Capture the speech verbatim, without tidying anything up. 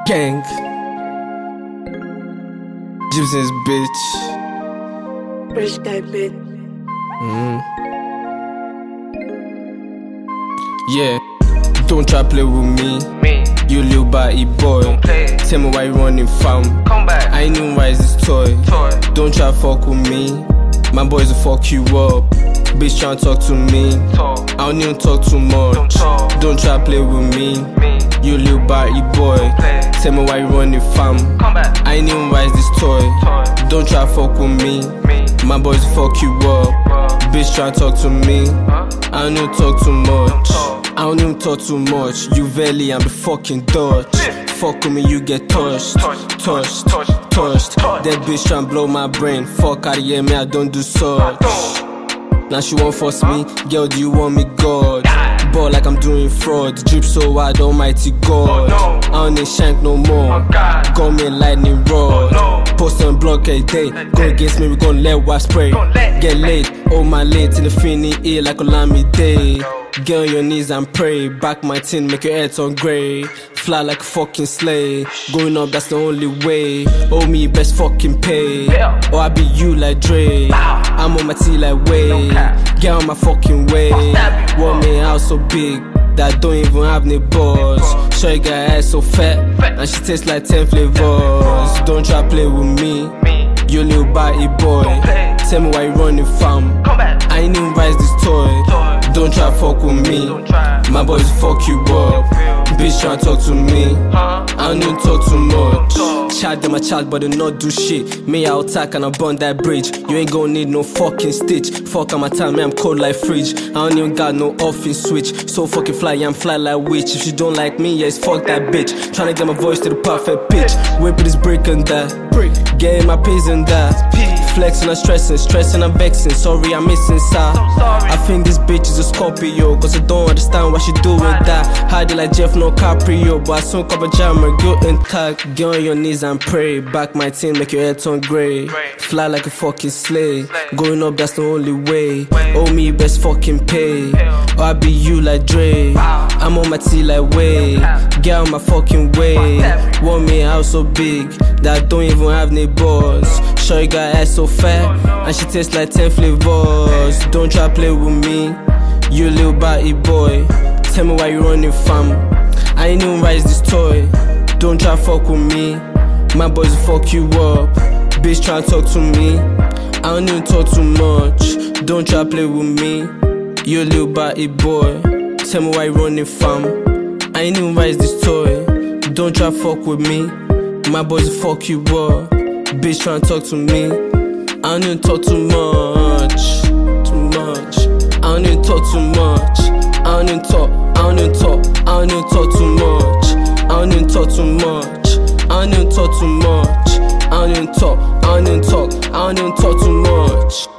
Gang. Gibson's bitch. Rich guy bit. Mm. Yeah. Don't try play with me. Me, You little body boy. don't play. Tell me why you running fam. Come back. I ain't even rise this toy. Toy. Don't try fuck with me. My boys will fuck you up. Bitch try talk to me. Talk. I don't even talk too much. Don't talk. Don't try play with me. Me, You little body boy. play. Tell me why you running fam. Come back. I ain't even rise this toy. Toy. Don't try fuck with me. Me, My boys will fuck you up. raw. Bitch try talk to me. Huh? I don't even talk too much. talk. I don't even talk too much. You valley, I'm the fucking Dutch. Fuck with me, you get touched, Touched, touched, touched, touched. touched. That bitch tryna blow my brain. Fuck out of here, me, I don't do such. Now she won't force me. Girl, do you want me God? Ball like I'm doing fraud. Drip so wide, almighty God. Oh, no. I don't need shank no more. Oh, God. Got me a lightning rod. Oh, no. Post on block a day. Go against me, we gon' let wipe spray. Gon' let. Get late, oh my late till the finish ear like Olamide. Get on your knees and pray. Back my tin, make your head turn grey. Fly like a fucking sleigh. Going up, that's the only way. Owe me best fucking pay. Or I be you like Dre. I'm on my T like way. Get on my fucking way. Want me out so big that I don't even have any balls. Sure you got ass so fat and she tastes like ten flavors. Don't try play with me. Me, You little body boy. play. Tell me why you running fam. come back. I ain't even rise this toy. Toy. Don't try fuck with me. Don't try. My boys fuck you up. Bitch try talk to me. Huh? I don't even talk too much. Talk. Chat them a chat but they not do shit. Me I attack and I burn that bridge. You ain't gon' need no fucking stitch. Fuck on my time, me I'm cold like fridge. I don't even got no off in switch. So fucking fly, yeah, I'm fly like witch. If you don't like me, yeah, it's fuck that bitch. Tryna get my voice to the perfect pitch. Whip it is break and that. Getting my peas and that. Flexing and stressing, stressing and vexing. Sorry, I'm missing side. sorry. I think this bitch is a Scorpio. Cause I don't understand why she doing that. Hide it like Jeff, no Caprio. But I soon come a jammer, guilt and tag. Get on your knees and pray. Back my team, make your head turn grey. Fly like a fucking sleigh. Going up, that's the only way. Owe me best fucking pay. Or I be you like Dre. I'm on my T like way. Get on my fucking way. Want me out so big that I don't even have any balls. Sure you got ass so fat and she tastes like ten flavors. Don't try play with me. You little body boy. Tell me why you running fam. I ain't even rise this toy. Don't try fuck with me. My boys will fuck you up. Bitch try talk to me. I don't even talk too much. Don't try play with me. You little body boy. Tell me why you running fam. I ain't even rise this toy. Don't try fuck with me. My boys will fuck you up. Bitch try talk to me. I don't even talk too much. Too much. I don't even talk too much. I don't even talk. I don't even talk. I don't even talk too much. I don't even talk too much. I don't even talk too much. I don't even talk. I don't even talk. I don't even talk too much.